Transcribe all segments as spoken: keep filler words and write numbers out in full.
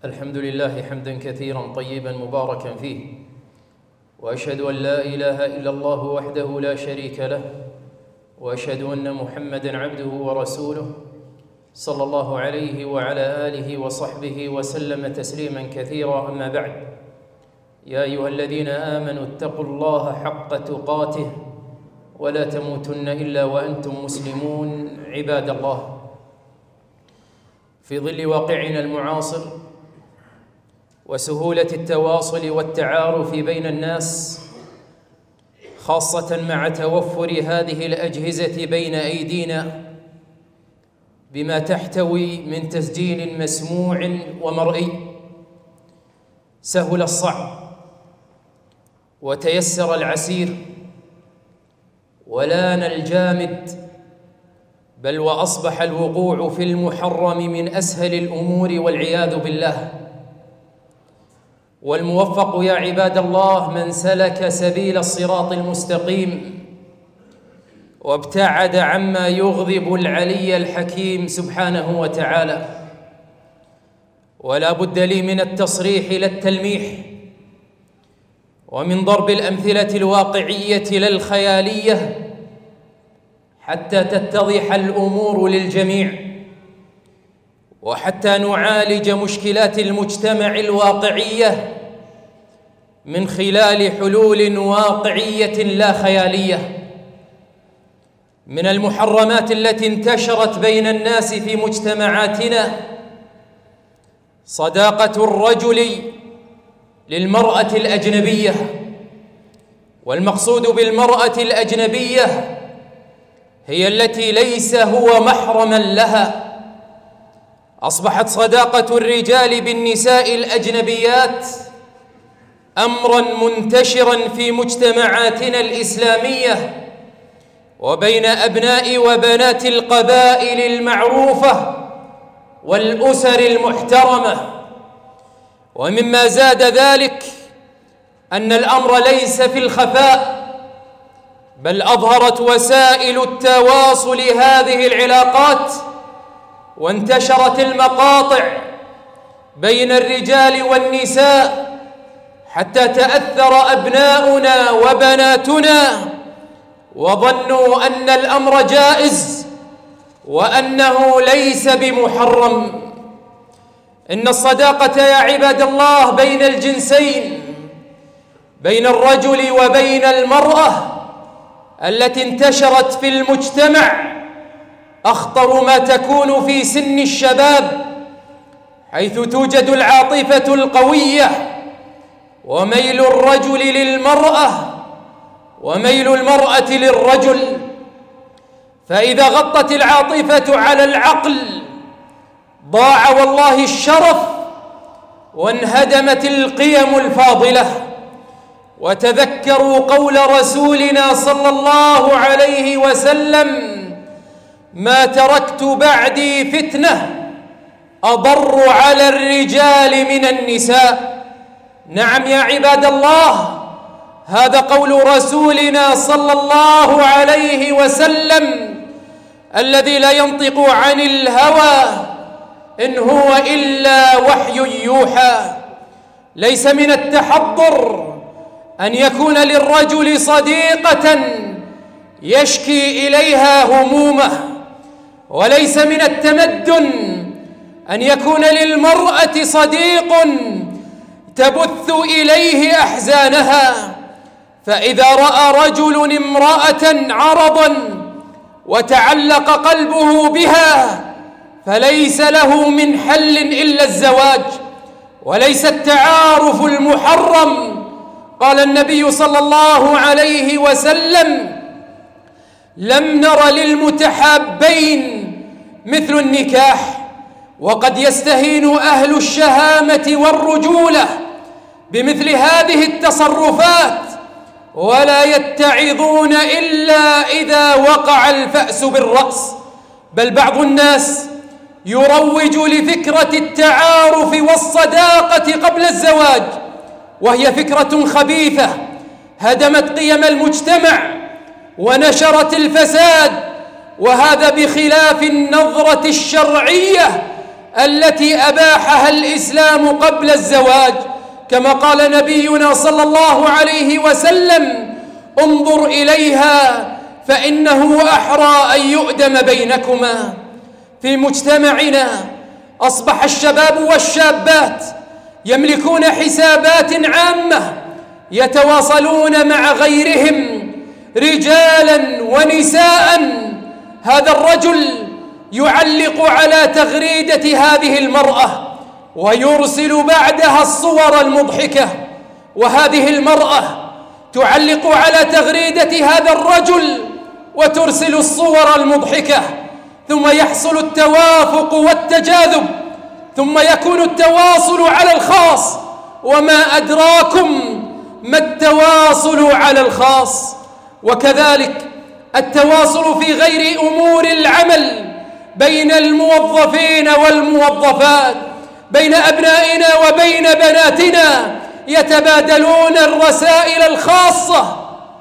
الحمد لله حمدا كثيرا طيبا مباركا فيه، وأشهد أن لا إله إلا الله وحده لا شريك له، وأشهد أن محمدا عبده ورسوله صلى الله عليه وعلى آله وصحبه وسلم تسليما كثيرا. أما بعد، يا أيها الذين آمنوا اتقوا الله حق تقاته ولا تموتن إلا وأنتم مسلمون. عباد الله، في ظل واقعنا المعاصر وسهولة التواصل والتعارف بين الناس، خاصة مع توفر هذه الأجهزة بين أيدينا بما تحتوي من تسجيل مسموع ومرئي، سهل الصعب وتيسر العسير ولان الجامد، بل وأصبح الوقوع في المحرم من أسهل الأمور والعياذ بالله. والموفق يا عباد الله من سلك سبيل الصراط المستقيم وابتعد عما يغضب العلي الحكيم سبحانه وتعالى. ولا بد لي من التصريح لا التلميح، ومن ضرب الأمثلة الواقعية لا الخيالية، حتى تتضح الأمور للجميع، وحتى نعالج مشكلات المجتمع الواقعية من خلال حلول واقعية لا خيالية. من المحرمات التي انتشرت بين الناس في مجتمعاتنا صداقة الرجل للمرأة الأجنبية. والمقصود بالمرأة الأجنبية هي التي ليس هو محرما لها. أصبحت صداقة الرجال بالنساء الأجنبيات أمرا منتشرا في مجتمعاتنا الإسلامية وبين أبناء وبنات القبائل المعروفة والأسر المحترمة. ومما زاد ذلك أن الأمر ليس في الخفاء، بل أظهرت وسائل التواصل هذه العلاقات وانتشرت المقاطع بين الرجال والنساء، حتى تأثر أبناؤنا وبناتنا وظنوا أن الأمر جائز وأنه ليس بمحرم. إن الصداقة يا عباد الله بين الجنسين، بين الرجل وبين المرأة، التي انتشرت في المجتمع أخطر ما تكون في سن الشباب، حيث توجد العاطفة القوية وميل الرجل للمرأة وميل المرأة للرجل. فإذا غطت العاطفة على العقل ضاع والله الشرف وانهدمت القيم الفاضلة. وتذكروا قول رسولنا صلى الله عليه وسلم: ما تركت بعدي فتنة أضر على الرجال من النساء. نعم يا عباد الله، هذا قول رسولنا صلى الله عليه وسلم الذي لا ينطق عن الهوى إن هو إلا وحي يوحى. ليس من التحضر أن يكون للرجل صديقة يشكي إليها همومه، وليس من التمدن أن يكون للمرأة صديق تبث إليه أحزانها. فإذا رأى رجل امرأة عرضا وتعلق قلبه بها فليس له من حل إلا الزواج، وليس التعارف المحرم. قال النبي صلى الله عليه وسلم: لم نر للمتحابين مثل النكاح. وقد يستهين أهل الشهامة والرجولة بمثل هذه التصرفات، ولا يتعظون إلا إذا وقع الفأس بالرأس. بل بعض الناس يروج لفكرة التعارف والصداقة قبل الزواج، وهي فكرة خبيثة هدمت قيم المجتمع ونشرت الفساد، وهذا بخلاف النظرة الشرعية التي أباحها الإسلام قبل الزواج، كما قال نبينا صلى الله عليه وسلم: انظر إليها فإنه أحرى أن يؤدم بينكما. في مجتمعنا أصبح الشباب والشابات يملكون حسابات عامة يتواصلون مع غيرهم رجالا ونساء. هذا الرجل يعلق على تغريدة هذه المرأة ويرسل بعدها الصور المضحكة، وهذه المرأة تعلق على تغريدة هذا الرجل وترسل الصور المضحكة، ثم يحصل التوافق والتجاذب، ثم يكون التواصل على الخاص. وما أدراكم ما التواصل على الخاص؟ وكذلك التواصل في غير أمور العمل بين الموظفين والموظفات، بين أبنائنا وبين بناتنا، يتبادلون الرسائل الخاصة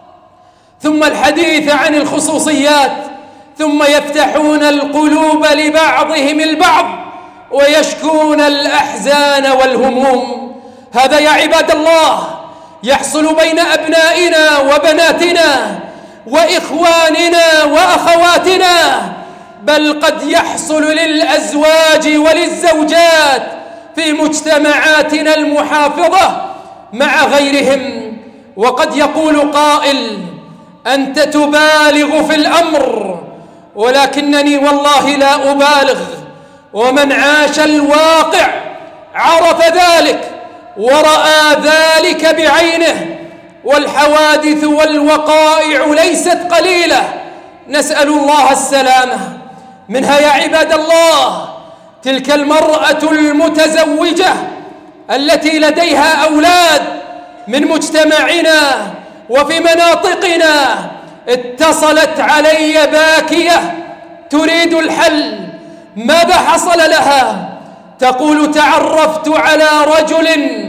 ثم الحديث عن الخصوصيات، ثم يفتحون القلوب لبعضهم البعض ويشكون الأحزان والهموم. هذا يا عباد الله يحصل بين أبنائنا وبناتنا وإخواننا وأخواتنا، بل قد يحصل للأزواج وللزوجات في مجتمعاتنا المحافظة مع غيرهم. وقد يقول قائل: أنت تبالغ في الأمر، ولكنني والله لا أبالغ، ومن عاش الواقع عرف ذلك ورأى ذلك بعينه. والحوادث والوقائع ليست قليلة، نسأل الله السلامة. منها يا عباد الله تلك المرأة المتزوجة التي لديها أولاد من مجتمعنا وفي مناطقنا، اتصلت علي باكية تريد الحل. ماذا حصل لها؟ تقول: تعرفت على رجل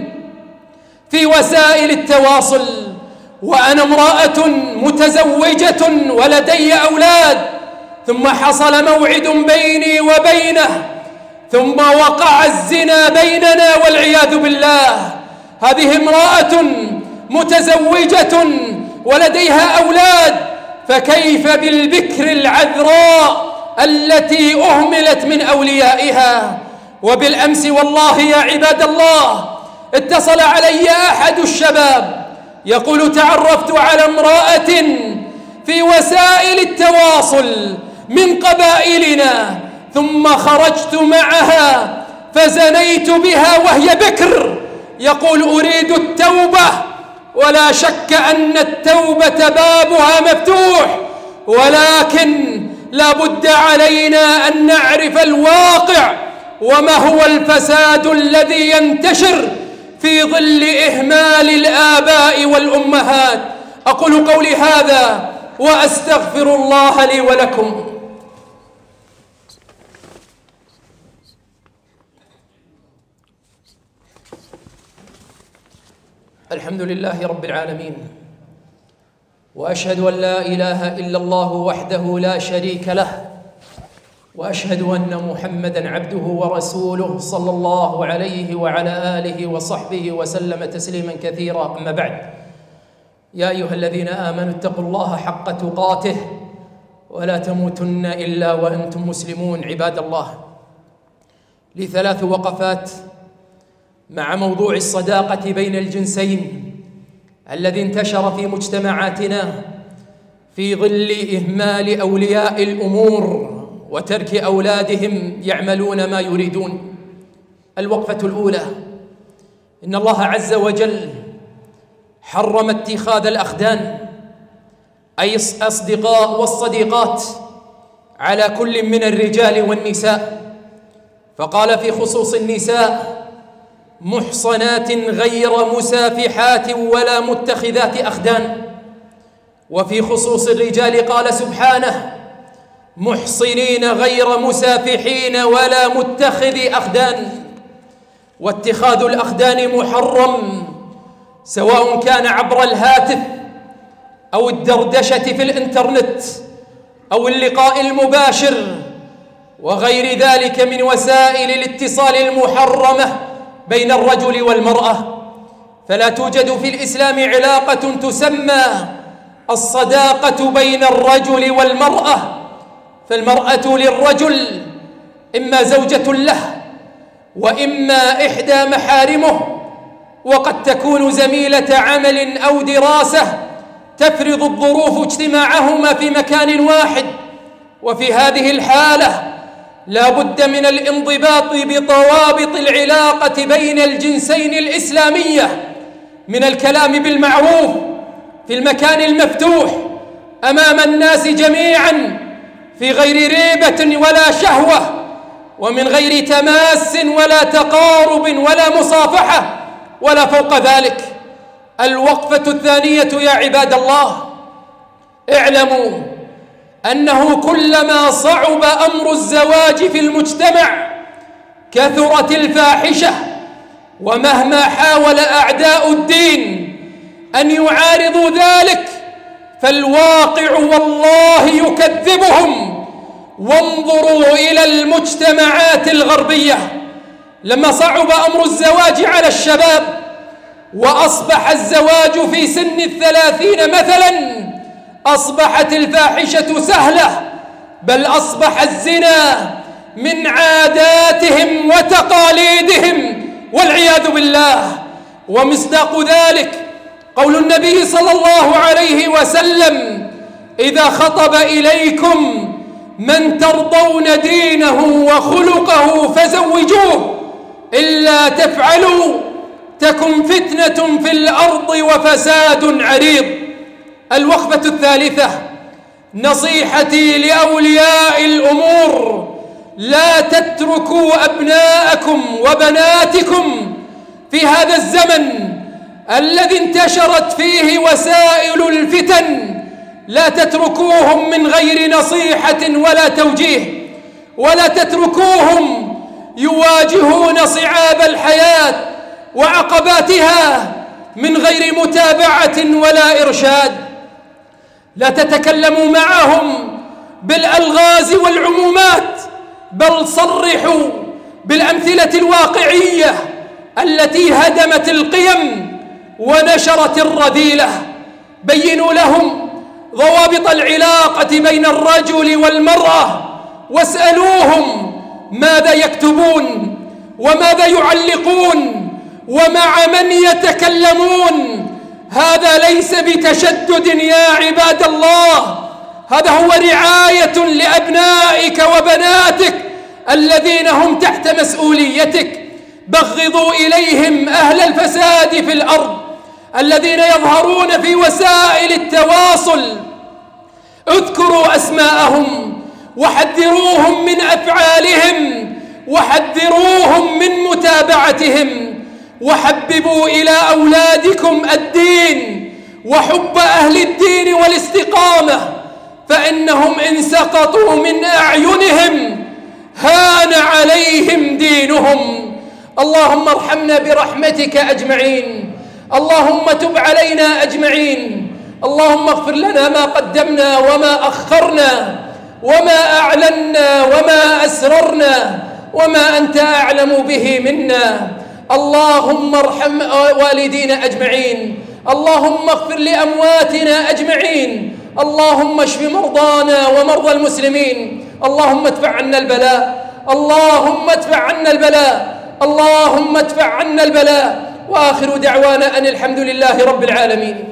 في وسائل التواصل وأنا امرأة متزوجة ولدي أولاد، ثم حصل موعد بيني وبينه، ثم وقع الزنا بيننا والعياذ بالله. هذه امرأة متزوجة ولديها أولاد، فكيف بالبكر العذراء التي أهملت من أوليائها؟ وبالأمس والله يا عباد الله اتصل علي أحد الشباب يقول: تعرفت على امرأة في وسائل التواصل من قبائلنا، ثم خرجت معها فزنيت بها وهي بكر. يقول: أريد التوبة، ولا شك أن التوبة بابها مفتوح، ولكن لا بد علينا أن نعرف الواقع وما هو الفساد الذي ينتشر في ظل إهمال الآباء والأمهات. أقول قولي هذا وأستغفر الله لي ولكم. الحمد لله رب العالمين، وأشهد أن لا إله إلا الله وحده لا شريك له، وأشهد أن محمدًا عبده ورسوله صلى الله عليه وعلى آله وصحبه وسلم تسليمًا كثيرا. أما بعد، يا أيها الذين آمنوا اتقوا الله حق تقاته ولا تموتن إلا وأنتم مسلمون. عباد الله، لي ثلاث وقفات مع موضوع الصداقة بين الجنسين الذي انتشر في مجتمعاتنا في ظل إهمال أولياء الأمور وترك أولادهم يعملون ما يريدون. الوقفة الأولى: إن الله عز وجل حرم اتخاذ الأخدان، أي الأصدقاء والصديقات، على كل من الرجال والنساء، فقال في خصوص النساء: محصنات غير مسافحات ولا متخذات أخدان. وفي خصوص الرجال قال سبحانه: محصنين غير مسافحين ولا متخذي أخدان. واتخاذ الأخدان محرم، سواء كان عبر الهاتف أو الدردشة في الإنترنت أو اللقاء المباشر. وغير ذلك من وسائل الاتصال المحرمة بين الرجل والمرأة. فلا توجد في الإسلام علاقة تسمى الصداقة بين الرجل والمرأة، فالمرأة للرجل إما زوجة له وإما إحدى محارمه، وقد تكون زميلة عمل أو دراسة تفرض الظروف اجتماعهما في مكان واحد. وفي هذه الحالة لا بد من الانضباط بضوابط العلاقة بين الجنسين الإسلامية، من الكلام بالمعروف في المكان المفتوح أمام الناس جميعا في غير ريبة ولا شهوة، ومن غير تماس ولا تقارب ولا مصافحة ولا فوق ذلك. الوقفة الثانية يا عباد الله، اعلموا أنه كلما صعب أمر الزواج في المجتمع كثرت الفاحشة، ومهما حاول أعداء الدين أن يعارضوا ذلك فالواقع والله يكذبهم. وانظروا إلى المجتمعات الغربية، لما صعب أمر الزواج على الشباب وأصبح الزواج في سن الثلاثين مثلا، أصبحت الفاحشة سهلة، بل أصبح الزنا من عاداتهم وتقاليدهم والعياذ بالله. ومصداق ذلك قول النبي صلى الله عليه وسلم: إذا خطب إليكم من ترضون دينه وخلقه فزوجوه، إلا تفعلوا تكن فتنة في الأرض وفساد عريض. الوقفة الثالثة، نصيحتي لأولياء الأمور: لا تتركوا أبناءكم وبناتكم في هذا الزمن الذي انتشرت فيه وسائل الفتن، لا تتركوهم من غير نصيحة ولا توجيه، ولا تتركوهم يواجهون صعاب الحياة وعقباتها من غير متابعة ولا إرشاد. لا تتكلموا معهم بالألغاز والعمومات، بل صرحوا بالأمثلة الواقعية التي هدمت القيم ونشرت الرذيلة. بينوا لهم ضوابط العلاقة بين الرجل والمرأة، واسألوهم ماذا يكتبون وماذا يعلقون ومع من يتكلمون. هذا ليس بتشدد يا عباد الله، هذا هو رعاية لأبنائك وبناتك الذين هم تحت مسؤوليتك. بغضوا إليهم أهل الفساد في الأرض الذين يظهرون في وسائل التواصل، اذكروا أسماءهم وحذروهم من أفعالهم وحذروهم من متابعتهم، وحببوا إلى أولادكم الدين وحب أهل الدين والاستقامة، فإنهم إن سقطوا من أعينهم هان عليهم دينهم. اللهم ارحمنا برحمتك أجمعين، اللهم تب علينا أجمعين، اللهم اغفر لنا ما قدمنا وما أخرنا وما أعلنا وما أسررنا وما أنت أعلم به منا. اللهم ارحم والدينا أجمعين، اللهم اغفر لأمواتنا أجمعين، اللهم اشف مرضانا ومرضى المسلمين، اللهم ادفع عنا البلاء، اللهم ادفع عنا البلاء، اللهم ادفع عنا البلاء. وآخر دعوانا أن الحمد لله رب العالمين.